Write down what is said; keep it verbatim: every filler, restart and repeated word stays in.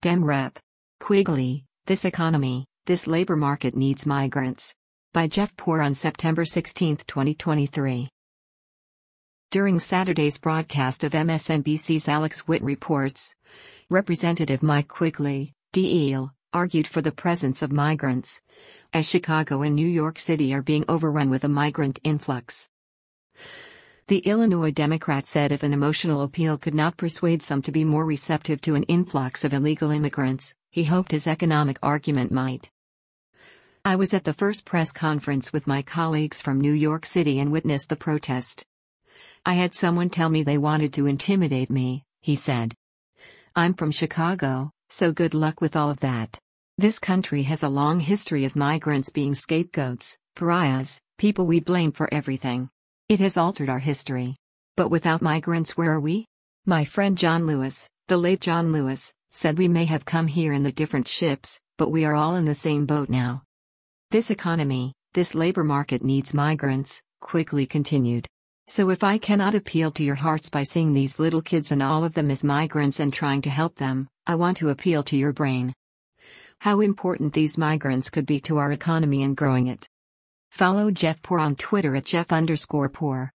Dem Rep. Quigley, This Economy, This Labor Market Needs Migrants. By Jeff Poor on September sixteenth, twenty twenty-three. During Saturday's broadcast of M S N B C's Alex Witt Reports, Representative Mike Quigley, D L, argued for the presence of migrants, as Chicago and New York City are being overrun with a migrant influx. The Illinois Democrat said if an emotional appeal could not persuade some to be more receptive to an influx of illegal immigrants, he hoped his economic argument might. I was at the first press conference with my colleagues from New York City and witnessed the protest. I had someone tell me they wanted to intimidate me, he said. I'm from Chicago, so good luck with all of that. This country has a long history of migrants being scapegoats, pariahs, people we blame for everything. It has altered our history. But without migrants, where are we? My friend John Lewis, the late John Lewis, said we may have come here in the different ships, but we are all in the same boat now. This economy, this labor market needs migrants, Quigley continued. So if I cannot appeal to your hearts by seeing these little kids and all of them as migrants and trying to help them, I want to appeal to your brain. How important these migrants could be to our economy and growing it. Follow Jeff Poor on Twitter at Jeff underscore Poor.